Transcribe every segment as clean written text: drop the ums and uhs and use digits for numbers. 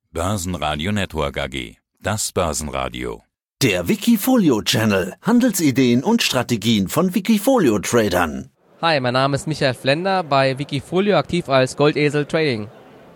Börsenradio Network AG. Das Börsenradio. Der Wikifolio-Channel. Handelsideen und Strategien von Wikifolio-Tradern. Hi, mein Name ist Michael Flender, bei Wikifolio aktiv als Goldesel Trading.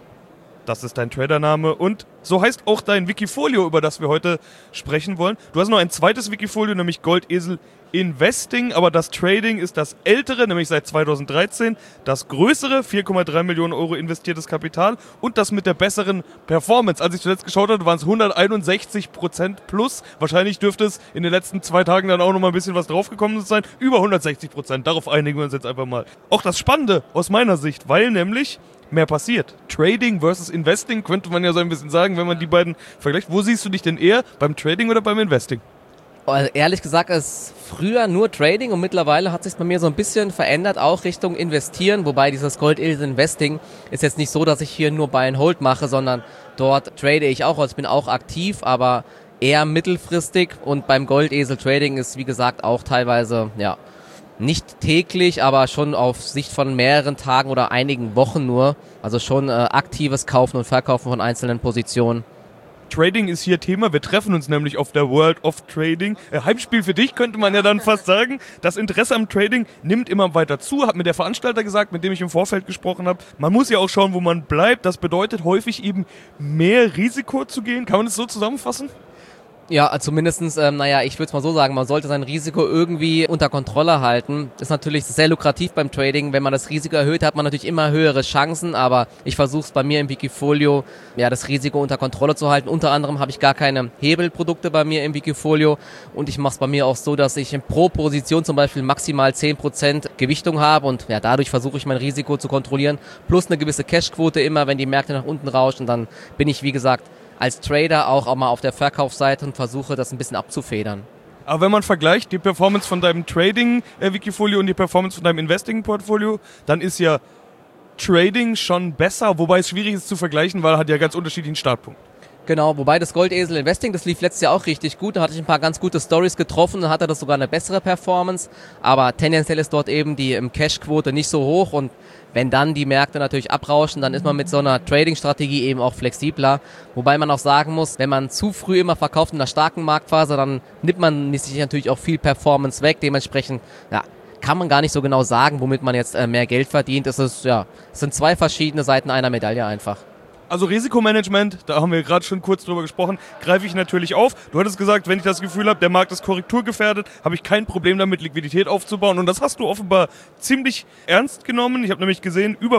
Das ist dein Tradername und so heißt auch dein Wikifolio, über das wir heute sprechen wollen. Du hast noch ein zweites Wikifolio, nämlich Goldesel Investing, aber das Trading ist das ältere, nämlich seit 2013, das größere, 4,3 Millionen Euro investiertes Kapital und das mit der besseren Performance. Als ich zuletzt geschaut habe, waren es 161% plus. Wahrscheinlich dürfte es in den letzten 2 Tagen dann auch noch mal ein bisschen was draufgekommen sein. Über 160%, darauf einigen wir uns jetzt einfach mal. Auch das Spannende aus meiner Sicht, weil nämlich mehr passiert. Trading versus Investing könnte man ja so ein bisschen sagen, wenn man die beiden vergleicht. Wo siehst du dich denn eher, beim Trading oder beim Investing? Also ehrlich gesagt ist früher nur Trading und mittlerweile hat sich bei mir so ein bisschen verändert, auch Richtung Investieren, wobei dieses Goldesel Investing ist jetzt nicht so, dass ich hier nur Buy and Hold mache, sondern dort trade ich auch, also ich bin auch aktiv, aber eher mittelfristig und beim Goldesel Trading ist wie gesagt auch teilweise, nicht täglich, aber schon auf Sicht von mehreren Tagen oder einigen Wochen nur, also schon aktives Kaufen und Verkaufen von einzelnen Positionen. Trading ist hier Thema. Wir treffen uns nämlich auf der World of Trading. Heimspiel für dich, könnte man ja dann fast sagen. Das Interesse am Trading nimmt immer weiter zu, hat mir der Veranstalter gesagt, mit dem ich im Vorfeld gesprochen habe. Man muss ja auch schauen, wo man bleibt. Das bedeutet häufig eben mehr Risiko zu gehen. Kann man das so zusammenfassen? Ja, zumindestens, ich würde es mal so sagen, man sollte sein Risiko irgendwie unter Kontrolle halten. Das ist natürlich sehr lukrativ beim Trading. Wenn man das Risiko erhöht, hat man natürlich immer höhere Chancen, aber ich versuche es bei mir im Wikifolio, das Risiko unter Kontrolle zu halten. Unter anderem habe ich gar keine Hebelprodukte bei mir im Wikifolio und ich mache es bei mir auch so, dass ich pro Position zum Beispiel maximal 10% Gewichtung habe und dadurch versuche ich mein Risiko zu kontrollieren. Plus eine gewisse Cashquote immer, wenn die Märkte nach unten rauschen, dann bin ich, wie gesagt, als Trader auch mal auf der Verkaufsseite und versuche das ein bisschen abzufedern. Aber wenn man vergleicht die Performance von deinem Trading-Wikifolio und die Performance von deinem Investing-Portfolio, dann ist ja Trading schon besser, wobei es schwierig ist zu vergleichen, weil er hat ja ganz unterschiedlichen Startpunkt. Genau, wobei das Goldesel Investing, das lief letztes Jahr auch richtig gut. Da hatte ich ein paar ganz gute Stories getroffen, dann hatte das sogar eine bessere Performance. Aber tendenziell ist dort eben die Cash-Quote nicht so hoch und wenn dann die Märkte natürlich abrauschen, dann ist man mit so einer Trading-Strategie eben auch flexibler. Wobei man auch sagen muss, wenn man zu früh immer verkauft in einer starken Marktphase, dann nimmt man sich natürlich auch viel Performance weg. Dementsprechend, kann man gar nicht so genau sagen, womit man jetzt mehr Geld verdient. Es sind 2 verschiedene Seiten einer Medaille einfach. Also Risikomanagement, da haben wir gerade schon kurz drüber gesprochen, greife ich natürlich auf. Du hattest gesagt, wenn ich das Gefühl habe, der Markt ist korrekturgefährdet, habe ich kein Problem damit, Liquidität aufzubauen. Und das hast du offenbar ziemlich ernst genommen. Ich habe nämlich gesehen, über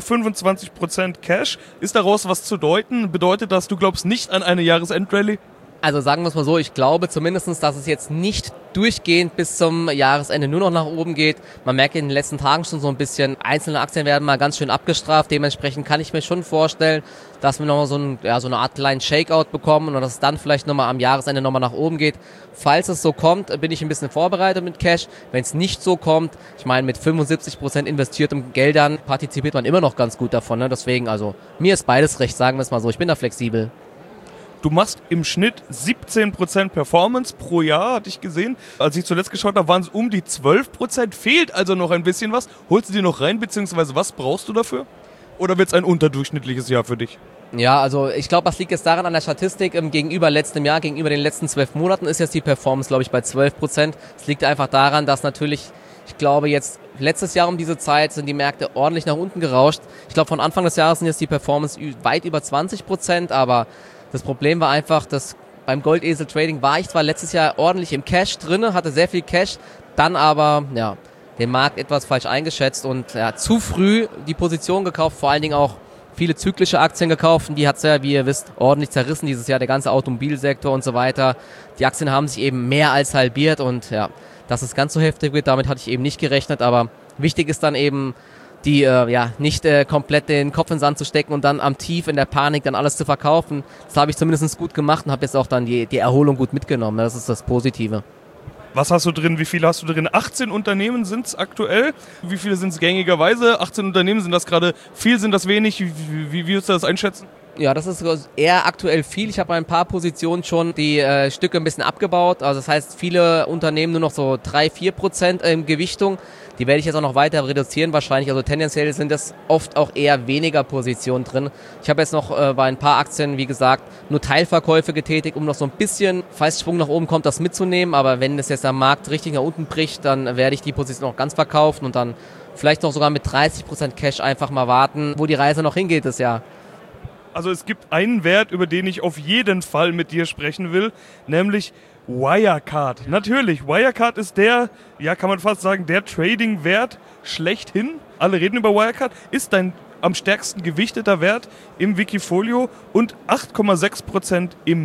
25% Cash. Ist daraus was zu deuten? Bedeutet das, du glaubst nicht an eine Jahresendrallye? Also sagen wir es mal so, ich glaube zumindest, dass es jetzt nicht durchgehend bis zum Jahresende nur noch nach oben geht. Man merkt in den letzten Tagen schon so ein bisschen, einzelne Aktien werden mal ganz schön abgestraft. Dementsprechend kann ich mir schon vorstellen, dass wir nochmal so eine Art kleinen Shakeout bekommen und dass es dann vielleicht nochmal am Jahresende nochmal nach oben geht. Falls es so kommt, bin ich ein bisschen vorbereitet mit Cash. Wenn es nicht so kommt, ich meine mit 75% investiertem Geldern partizipiert man immer noch ganz gut davon. Ne? Deswegen, also mir ist beides recht, sagen wir es mal so. Ich bin da flexibel. Du machst im Schnitt 17% Performance pro Jahr, hatte ich gesehen. Als ich zuletzt geschaut habe, waren es um die 12%. Fehlt also noch ein bisschen was. Holst du dir noch rein, beziehungsweise was brauchst du dafür? Oder wird es ein unterdurchschnittliches Jahr für dich? Ja, also ich glaube, das liegt jetzt daran an der Statistik. Gegenüber letztem Jahr, gegenüber den letzten 12 Monaten ist jetzt die Performance, glaube ich, bei 12%. Es liegt einfach daran, dass natürlich, ich glaube jetzt, letztes Jahr um diese Zeit sind die Märkte ordentlich nach unten gerauscht. Ich glaube, von Anfang des Jahres sind jetzt die Performance weit über 20%, aber das Problem war einfach, dass beim Goldesel Trading war ich zwar letztes Jahr ordentlich im Cash drinne, hatte sehr viel Cash, dann aber den Markt etwas falsch eingeschätzt und zu früh die Position gekauft, vor allen Dingen auch viele zyklische Aktien gekauft und die hat es ja, wie ihr wisst, ordentlich zerrissen dieses Jahr, der ganze Automobilsektor und so weiter. Die Aktien haben sich eben mehr als halbiert und dass es ganz so heftig wird, damit hatte ich eben nicht gerechnet, aber wichtig ist dann eben, die nicht komplett den Kopf in den Sand zu stecken und dann am Tief in der Panik dann alles zu verkaufen. Das habe ich zumindest gut gemacht und habe jetzt auch dann die Erholung gut mitgenommen. Das ist das Positive. Was hast du drin? Wie viele hast du drin? 18 Unternehmen sind es aktuell. Wie viele sind es gängigerweise? 18 Unternehmen, sind das gerade viel, sind das wenig? Wie würdest du das einschätzen? Ja, das ist eher aktuell viel. Ich habe ein paar Positionen schon die Stücke ein bisschen abgebaut. Also das heißt, viele Unternehmen nur noch so 3-4% Gewichtung. Die werde ich jetzt auch noch weiter reduzieren wahrscheinlich. Also tendenziell sind das oft auch eher weniger Positionen drin. Ich habe jetzt noch bei ein paar Aktien, wie gesagt, nur Teilverkäufe getätigt, um noch so ein bisschen, falls Schwung nach oben kommt, das mitzunehmen. Aber wenn das jetzt am Markt richtig nach unten bricht, dann werde ich die Position auch ganz verkaufen und dann vielleicht noch sogar mit 30% Cash einfach mal warten, wo die Reise noch hingeht das Jahr. Also es gibt einen Wert, über den ich auf jeden Fall mit dir sprechen will, nämlich Wirecard. Natürlich, Wirecard ist der, ja kann man fast sagen, der Trading-Wert schlechthin. Alle reden über Wirecard. Ist dein am stärksten gewichteter Wert im Wikifolio und 8,6% im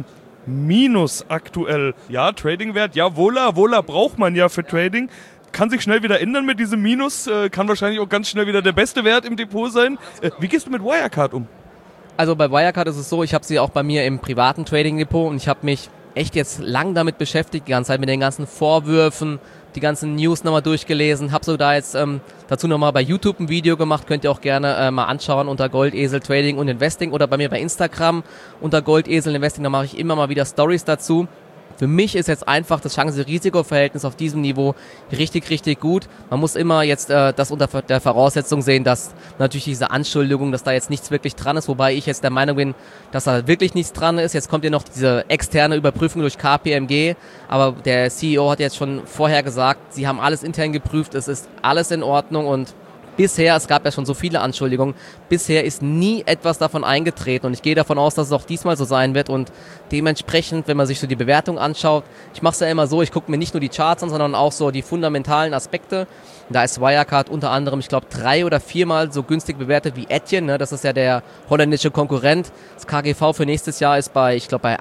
Minus aktuell. Ja, Trading-Wert, ja, Vola braucht man ja für Trading. Kann sich schnell wieder ändern mit diesem Minus, kann wahrscheinlich auch ganz schnell wieder der beste Wert im Depot sein. Wie gehst du mit Wirecard um? Also bei Wirecard ist es so, ich habe sie auch bei mir im privaten Trading-Depot und ich habe mich echt jetzt lang damit beschäftigt, die ganze Zeit mit den ganzen Vorwürfen, die ganzen News nochmal durchgelesen, habe so da jetzt dazu nochmal bei YouTube ein Video gemacht, könnt ihr auch gerne mal anschauen unter Goldesel Trading und Investing oder bei mir bei Instagram unter Goldesel Investing, da mache ich immer mal wieder Stories dazu. Für mich ist jetzt einfach das Chance-Risiko-Verhältnis auf diesem Niveau richtig, richtig gut. Man muss immer jetzt das unter der Voraussetzung sehen, dass natürlich diese Anschuldigung, dass da jetzt nichts wirklich dran ist, wobei ich jetzt der Meinung bin, dass da wirklich nichts dran ist. Jetzt kommt ja noch diese externe Überprüfung durch KPMG, aber der CEO hat jetzt schon vorher gesagt, sie haben alles intern geprüft, es ist alles in Ordnung und bisher, es gab ja schon so viele Anschuldigungen, bisher ist nie etwas davon eingetreten und ich gehe davon aus, dass es auch diesmal so sein wird und dementsprechend, wenn man sich so die Bewertung anschaut, ich mache es ja immer so, ich gucke mir nicht nur die Charts an, sondern auch so die fundamentalen Aspekte. Da ist Wirecard unter anderem, ich glaube, 3 oder 4 Mal so günstig bewertet wie Etienne, ne? Das ist ja der holländische Konkurrent. Das KGV für nächstes Jahr ist bei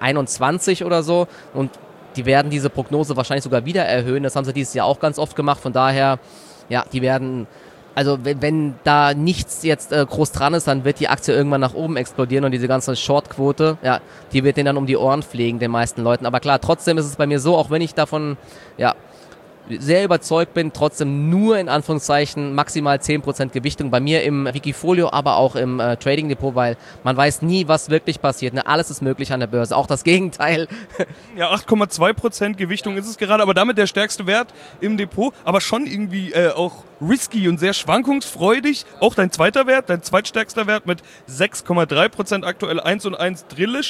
21 oder so und die werden diese Prognose wahrscheinlich sogar wieder erhöhen. Das haben sie dieses Jahr auch ganz oft gemacht, von daher, ja, die werden... Also wenn da nichts jetzt groß dran ist, dann wird die Aktie irgendwann nach oben explodieren und diese ganze Shortquote, ja, die wird denen dann um die Ohren fliegen, den meisten Leuten. Aber klar, trotzdem ist es bei mir so, auch wenn ich davon, ja, sehr überzeugt bin, trotzdem nur in Anführungszeichen maximal 10% Gewichtung bei mir im Wikifolio, aber auch im Trading Depot, weil man weiß nie, was wirklich passiert. Ne? Alles ist möglich an der Börse, auch das Gegenteil. Ja, 8,2% Gewichtung ist es gerade, aber damit der stärkste Wert im Depot, aber schon irgendwie auch risky und sehr schwankungsfreudig. Auch dein zweiter Wert, dein zweitstärkster Wert mit 6,3% aktuell 1 und 1 drillisch,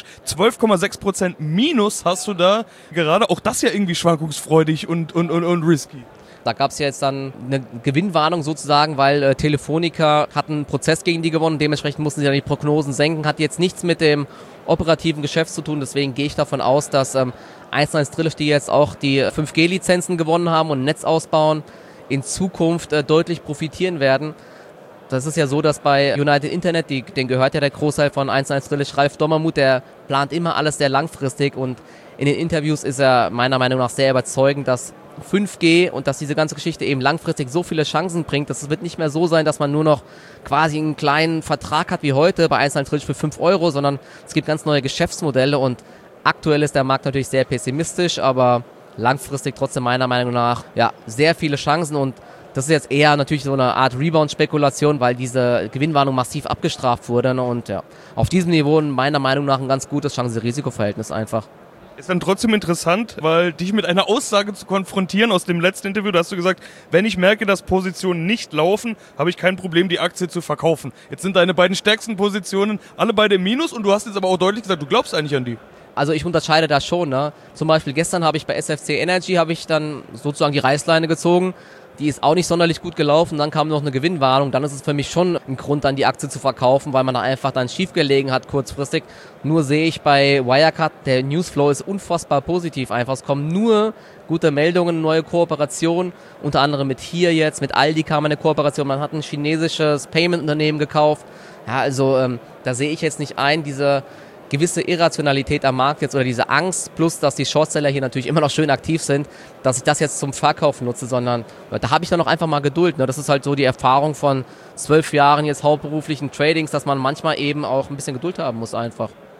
12,6% Minus hast du da gerade. Auch das ja irgendwie schwankungsfreudig und risky. Da gab es ja jetzt dann eine Gewinnwarnung sozusagen, weil Telefonica hat einen Prozess gegen die gewonnen. Dementsprechend mussten sie dann die Prognosen senken. Hat jetzt nichts mit dem operativen Geschäft zu tun. Deswegen gehe ich davon aus, dass 1&1 Drillisch, die jetzt auch die 5G-Lizenzen gewonnen haben und ein Netz ausbauen, in Zukunft deutlich profitieren werden. Das ist ja so, dass bei United Internet, denen gehört ja der Großteil von 1&1 Drillisch, Ralf Dommermuth, der plant immer alles sehr langfristig und in den Interviews ist er meiner Meinung nach sehr überzeugend, dass 5G und dass diese ganze Geschichte eben langfristig so viele Chancen bringt, dass es wird nicht mehr so sein, dass man nur noch quasi einen kleinen Vertrag hat wie heute bei 1&1 Drillisch für 5 Euro, sondern es gibt ganz neue Geschäftsmodelle und aktuell ist der Markt natürlich sehr pessimistisch, aber langfristig trotzdem meiner Meinung nach ja sehr viele Chancen und das ist jetzt eher natürlich so eine Art Rebound-Spekulation, weil diese Gewinnwarnung massiv abgestraft wurde, ne? Und ja, auf diesem Niveau meiner Meinung nach ein ganz gutes Chance-Risiko-Verhältnis einfach. Ist dann trotzdem interessant, weil dich mit einer Aussage zu konfrontieren aus dem letzten Interview, da hast du gesagt, wenn ich merke, dass Positionen nicht laufen, habe ich kein Problem, die Aktie zu verkaufen. Jetzt sind deine beiden stärksten Positionen alle beide im Minus und du hast jetzt aber auch deutlich gesagt, du glaubst eigentlich an die. Also ich unterscheide da schon, ne? Zum Beispiel gestern habe ich bei SFC Energy dann sozusagen die Reißleine gezogen. Die ist auch nicht sonderlich gut gelaufen. Dann kam noch eine Gewinnwarnung. Dann ist es für mich schon ein Grund, dann die Aktie zu verkaufen, weil man da einfach dann schief gelegen hat kurzfristig. Nur sehe ich bei Wirecard, der Newsflow ist unfassbar positiv einfach. Es kommen nur gute Meldungen, neue Kooperationen. Unter anderem mit hier jetzt, mit Aldi kam eine Kooperation. Man hat ein chinesisches Payment-Unternehmen gekauft. Ja, also da sehe ich jetzt nicht ein, diese gewisse Irrationalität am Markt jetzt oder diese Angst, plus dass die Shortseller hier natürlich immer noch schön aktiv sind, dass ich das jetzt zum Verkauf nutze, sondern da habe ich dann auch einfach mal Geduld. Ne? Das ist halt so die Erfahrung von 12 Jahren jetzt hauptberuflichen Tradings, dass man manchmal eben auch ein bisschen Geduld haben muss einfach.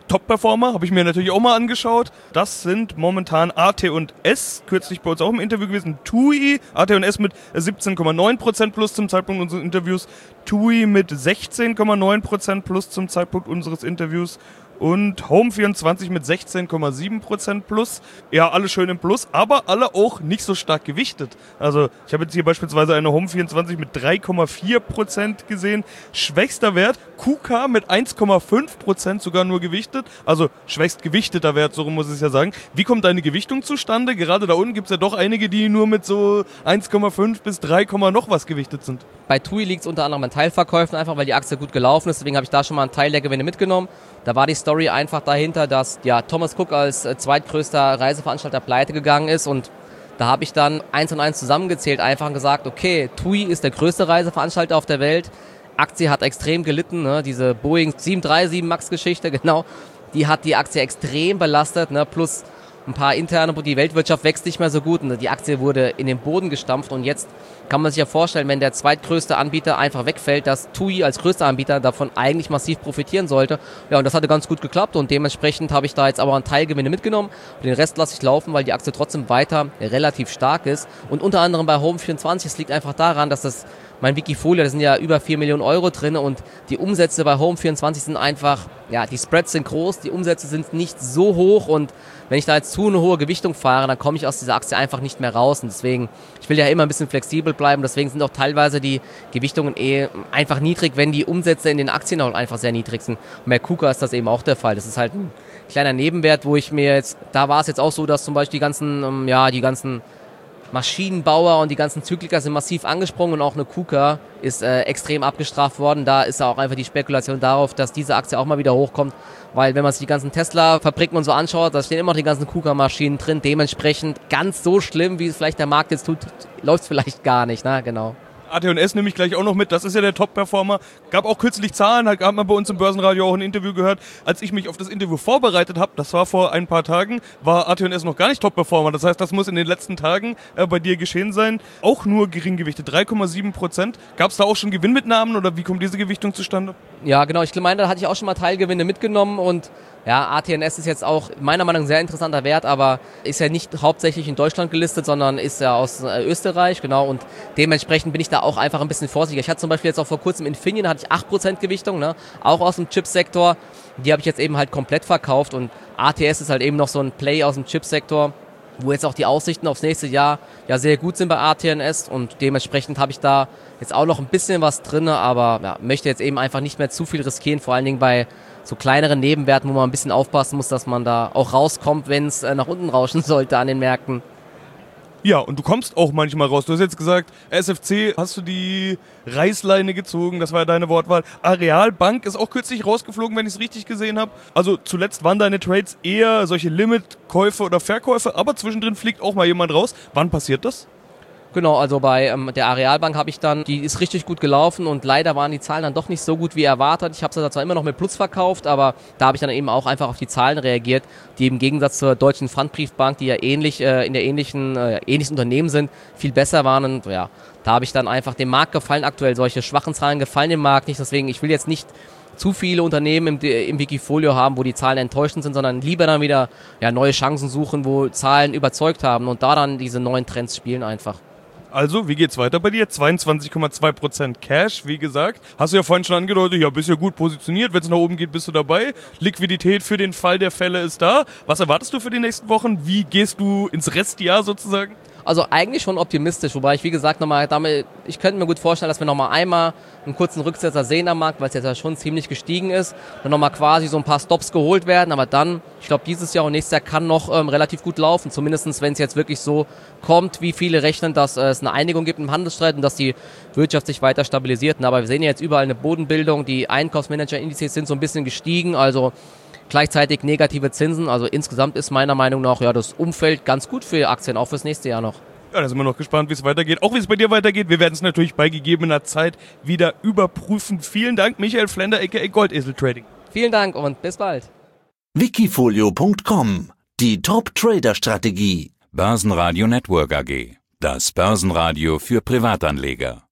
Top-Performer, habe ich mir natürlich auch mal angeschaut. Das sind momentan AT&S, kürzlich bei uns auch im Interview gewesen, TUI, AT&S mit 17,9% plus zum Zeitpunkt unseres Interviews, TUI mit 16,9% plus zum Zeitpunkt unseres Interviews und Home24 mit 16,7% plus. Ja, alle schön im Plus, aber alle auch nicht so stark gewichtet. Also ich habe jetzt hier beispielsweise eine Home24 mit 3,4% gesehen. Schwächster Wert, KUKA mit 1,5% sogar nur gewichtet. Also schwächst gewichteter Wert, so rum muss ich ja sagen. Wie kommt deine Gewichtung zustande? Gerade da unten gibt es ja doch einige, die nur mit so 1,5 bis 3, noch was gewichtet sind. Bei TUI liegt es unter anderem an Teilverkäufen, einfach weil die Aktie gut gelaufen ist. Deswegen habe ich da schon mal einen Teil der Gewinne mitgenommen. Da war die Story einfach dahinter, dass Thomas Cook als zweitgrößter Reiseveranstalter pleite gegangen ist. Und da habe ich dann 1 und 1 zusammengezählt, einfach gesagt, okay, TUI ist der größte Reiseveranstalter auf der Welt. Aktie hat extrem gelitten, ne? Diese Boeing 737 MAX-Geschichte, genau, die hat die Aktie extrem belastet, ne? Plus ein paar interne, die Weltwirtschaft wächst nicht mehr so gut und die Aktie wurde in den Boden gestampft und jetzt kann man sich ja vorstellen, wenn der zweitgrößte Anbieter einfach wegfällt, dass TUI als größter Anbieter davon eigentlich massiv profitieren sollte. Ja, und das hatte ganz gut geklappt und dementsprechend habe ich da jetzt aber einen Teilgewinne mitgenommen und den Rest lasse ich laufen, weil die Aktie trotzdem weiter relativ stark ist und unter anderem bei Home24, es liegt einfach daran, dass das mein Wikifolio, da sind ja über 4 Millionen Euro drin und die Umsätze bei Home24 sind einfach, ja, die Spreads sind groß, die Umsätze sind nicht so hoch und wenn ich da jetzt zu eine hohe Gewichtung fahre, dann komme ich aus dieser Aktie einfach nicht mehr raus und deswegen, ich will ja immer ein bisschen flexibel bleiben, deswegen sind auch teilweise die Gewichtungen einfach niedrig, wenn die Umsätze in den Aktien auch einfach sehr niedrig sind. Und bei KUKA ist das eben auch der Fall, das ist halt ein kleiner Nebenwert, wo ich mir jetzt, da war es jetzt auch so, dass zum Beispiel die ganzen Maschinenbauer und die ganzen Zykliker sind massiv angesprungen und auch eine KUKA ist extrem abgestraft worden. Da ist auch einfach die Spekulation darauf, dass diese Aktie auch mal wieder hochkommt, weil wenn man sich die ganzen Tesla-Fabriken und so anschaut, da stehen immer noch die ganzen KUKA-Maschinen drin. Dementsprechend ganz so schlimm, wie es vielleicht der Markt jetzt tut, läuft es vielleicht gar nicht, ne? Genau. AT&S nehme ich gleich auch noch mit, das ist ja der Top-Performer. Gab auch kürzlich Zahlen, hat man bei uns im Börsenradio auch ein Interview gehört. Als ich mich auf das Interview vorbereitet habe, das war vor ein paar Tagen, war AT&S noch gar nicht Top-Performer. Das heißt, das muss in den letzten Tagen bei dir geschehen sein. Auch nur geringgewichtet, 3,7%. Gab es da auch schon Gewinnmitnahmen oder wie kommt diese Gewichtung zustande? Ja, genau. Ich meine, da hatte ich auch schon mal Teilgewinne mitgenommen und ja, AT&S ist jetzt auch meiner Meinung nach ein sehr interessanter Wert, aber ist ja nicht hauptsächlich in Deutschland gelistet, sondern ist ja aus Österreich, genau, und dementsprechend bin ich da auch einfach ein bisschen vorsichtiger. Ich hatte zum Beispiel jetzt auch vor kurzem Infineon, da hatte ich 8% Gewichtung, ne, auch aus dem Chipsektor, die habe ich jetzt eben halt komplett verkauft und ATS ist halt eben noch so ein Play aus dem Chipsektor, wo jetzt auch die Aussichten aufs nächste Jahr ja sehr gut sind bei AT&S und dementsprechend habe ich da jetzt auch noch ein bisschen was drin, aber ja, möchte jetzt eben einfach nicht mehr zu viel riskieren, vor allen Dingen bei so kleineren Nebenwerten, wo man ein bisschen aufpassen muss, dass man da auch rauskommt, wenn es nach unten rauschen sollte an den Märkten. Ja, und du kommst auch manchmal raus. Du hast jetzt gesagt, SFC, hast du die Reißleine gezogen, das war ja deine Wortwahl. Areal Bank ist auch kürzlich rausgeflogen, wenn ich es richtig gesehen habe. Also zuletzt waren deine Trades eher solche Limit-Käufe oder Verkäufe, aber zwischendrin fliegt auch mal jemand raus. Wann passiert das? Genau, also bei der Arealbank habe ich dann, die ist richtig gut gelaufen und leider waren die Zahlen dann doch nicht so gut wie erwartet. Ich habe sie zwar immer noch mit Plus verkauft, aber da habe ich dann eben auch einfach auf die Zahlen reagiert, die im Gegensatz zur Deutschen Pfandbriefbank, die ja ähnlich in der ähnlichen Unternehmen sind, viel besser waren und ja, da habe ich dann einfach dem Markt gefallen. Aktuell solche schwachen Zahlen gefallen dem Markt nicht, deswegen ich will jetzt nicht zu viele Unternehmen im Wikifolio haben, wo die Zahlen enttäuschend sind, sondern lieber dann wieder neue Chancen suchen, wo Zahlen überzeugt haben und da dann diese neuen Trends spielen einfach. Also, wie geht's weiter bei dir? 22,2% Cash, wie gesagt. Hast du ja vorhin schon angedeutet, ja, bist ja gut positioniert. Wenn es nach oben geht, bist du dabei. Liquidität für den Fall der Fälle ist da. Was erwartest du für die nächsten Wochen? Wie gehst du ins Restjahr sozusagen? Also eigentlich schon optimistisch, wobei ich, wie gesagt, ich könnte mir gut vorstellen, dass wir nochmal einmal einen kurzen Rücksetzer sehen am Markt, weil es jetzt ja schon ziemlich gestiegen ist, dann nochmal quasi so ein paar Stops geholt werden, aber dann, ich glaube, dieses Jahr und nächstes Jahr kann noch relativ gut laufen, zumindest wenn es jetzt wirklich so kommt, wie viele rechnen, dass es eine Einigung gibt im Handelsstreit und dass die Wirtschaft sich weiter stabilisiert. Aber wir sehen ja jetzt überall eine Bodenbildung, die Einkaufsmanager-Indizes sind so ein bisschen gestiegen, also gleichzeitig negative Zinsen, also insgesamt ist meiner Meinung nach das Umfeld ganz gut für Aktien, auch fürs nächste Jahr noch. Ja, da sind wir noch gespannt, wie es weitergeht. Auch wie es bei dir weitergeht. Wir werden es natürlich bei gegebener Zeit wieder überprüfen. Vielen Dank, Michael Flender, a.k.a. Goldesel Trading. Vielen Dank und bis bald. Wikifolio.com, die Top-Trader-Strategie. Börsenradio Network AG, das Börsenradio für Privatanleger.